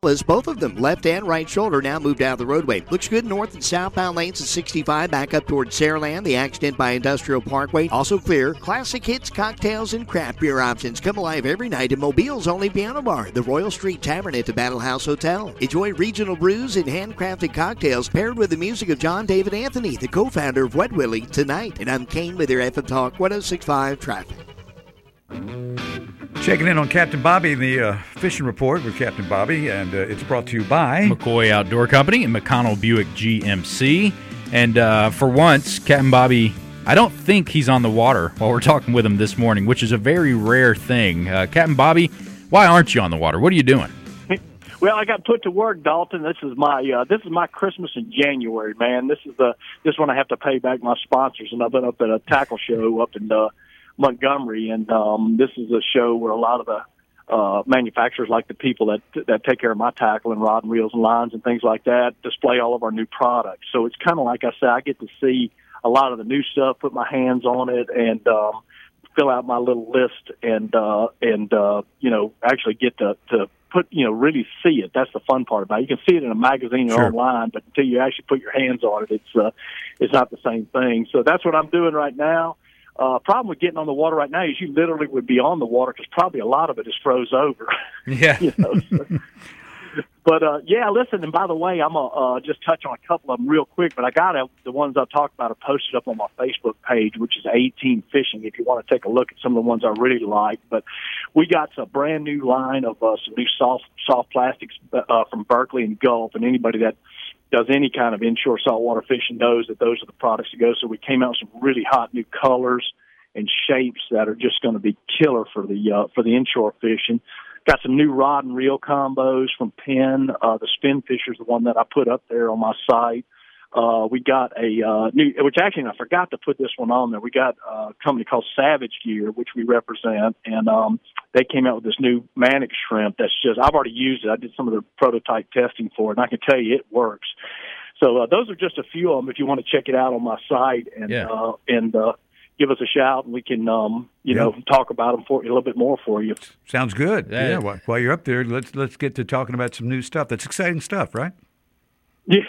Atlas, both of them, left and right shoulder, now moved out of the roadway. Looks good north and southbound lanes at 65, back up towards Saraland. The accident by Industrial Parkway, also clear. Classic hits, cocktails, and craft beer options come alive every night in Mobile's only piano bar, the Royal Street Tavern at the Battle House Hotel. Enjoy regional brews and handcrafted cocktails paired with the music of John David Anthony, the co-founder of Wet Willie, tonight. And I'm Kane with your FM Talk 1065 traffic. Checking in on Captain Bobby in the Fishing Report with Captain Bobby, and it's brought to you by McCoy Outdoor Company and McConnell Buick GMC. And for once, Captain Bobby, I don't think he's on the water while we're talking with him this morning, which is a very rare thing. Captain Bobby, why aren't you on the water? What are you doing? Well, I got put to work, Dalton. This is my Christmas in January, man. This one I have to pay back my sponsors, and I've been up at a tackle show up in Montgomery, and this is a show where a lot of the manufacturers, like the people that take care of my tackle and rod and reels and lines and things like that, display all of our new products. So it's kind of like I said, I get to see a lot of the new stuff, put my hands on it, and fill out my little list, and actually get to put, really see it. That's the fun part about it. You can see it in a magazine or online, but until you actually put your hands on it, it's not the same thing. So that's what I'm doing right now. Problem with getting on the water right now is you literally would be on the water because probably a lot of it is froze over. Yeah. But listen, and by the way, I'm going to just touch on a couple of them real quick, but I got the ones I talked about are posted up on my Facebook page, which is A-Team Fishing, if you want to take a look at some of the ones I really like. But we got a brand new line of some new soft plastics from Berkley and Gulf, and anybody that does any kind of inshore saltwater fishing knows that those are the products to go. So we came out with some really hot new colors and shapes that are just going to be killer for the inshore fishing. Got some new rod and reel combos from Penn. The Spin Fisher is the one that I put up there on my site. We got a new, which actually I forgot to put this one on there. We got a company called Savage Gear, which we represent, and they came out with this new Manic shrimp. That's just, I've already used it. I did some of the prototype testing for it, and I can tell you it works. So those are just a few of them. If you want to check it out on my site and give us a shout, and we can talk about them for a little bit more for you. Sounds good. Yeah. While you're up there, let's get to talking about some new stuff. That's exciting stuff, right? Yeah,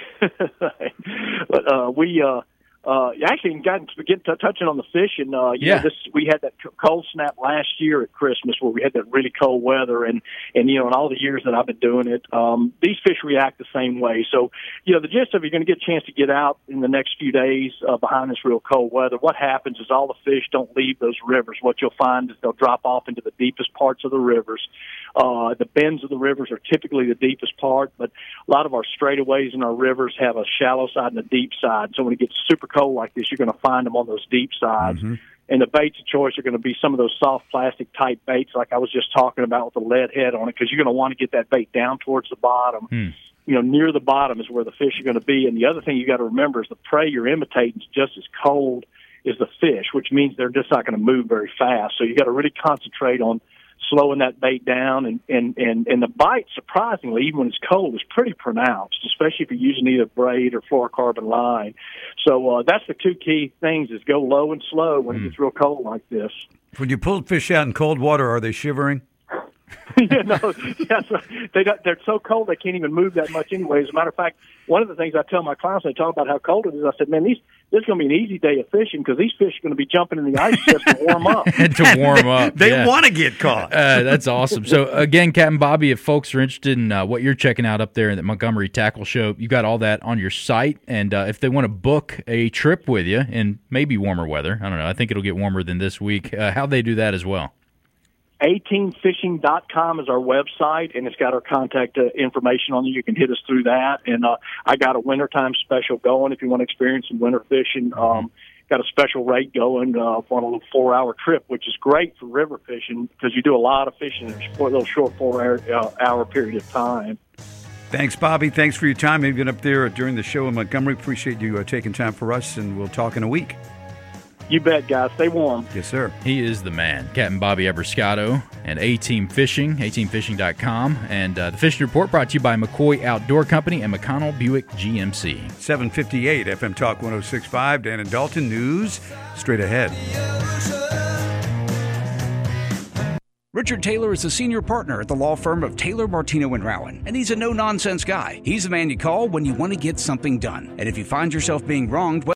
but we actually get to touching on the fishing. We had that cold snap last year at Christmas where we had that really cold weather, and in all the years that I've been doing it, these fish react the same way. So, the gist of it, you're going to get a chance to get out in the next few days behind this real cold weather. What happens is all the fish don't leave those rivers. What you'll find is they'll drop off into the deepest parts of the rivers. The bends of the rivers are typically the deepest part, but a lot of our straightaways in our rivers have a shallow side and a deep side. So when it gets super cold like this, you're going to find them on those deep sides. Mm-hmm. And the baits of choice are going to be some of those soft plastic type baits like I was just talking about with the lead head on it, because you're going to want to get that bait down towards the bottom. Near the bottom is where the fish are going to be. And the other thing you got to remember is the prey you're imitating is just as cold as the fish, which means they're just not going to move very fast. So you got to really concentrate on slowing that bait down, and the bite, surprisingly, even when it's cold, is pretty pronounced, especially if you're using either braid or fluorocarbon line. So that's the two key things: is go low and slow when it gets real cold like this. When you pull fish out in cold water, are they shivering? They're so cold they can't even move that much anyway. As a matter of fact, one of the things I tell my clients when they talk about how cold it is, I said, man, this is going to be an easy day of fishing because these fish are going to be jumping in the ice just to warm up. They want to get caught. That's awesome. So, again, Captain Bobby, if folks are interested in what you're checking out up there in the Montgomery Tackle Show, you got all that on your site. And if they want to book a trip with you in maybe warmer weather, I don't know, I think it'll get warmer than this week, how'd they do that as well? A-teamfishing.com is our website, and it's got our contact information on it. You can hit us through that. And I got a wintertime special going if you want to experience some winter fishing. Got a special rate going for a little 4-hour trip, which is great for river fishing because you do a lot of fishing in a little short 4-hour period of time. Thanks, Bobby. Thanks for your time. You've been up there during the show in Montgomery. Appreciate you taking time for us, and we'll talk in a week. You bet, guys. Stay warm. Yes, sir. He is the man. Captain Bobby Abrascato and A-Team Fishing, ateamfishing.com. And the Fishing Report brought to you by McCoy Outdoor Company and McConnell Buick GMC. 758 FM Talk 106.5. Dan and Dalton News straight ahead. Richard Taylor is a senior partner at the law firm of Taylor, Martino & Rowan, and he's a no-nonsense guy. He's the man you call when you want to get something done. And if you find yourself being wronged,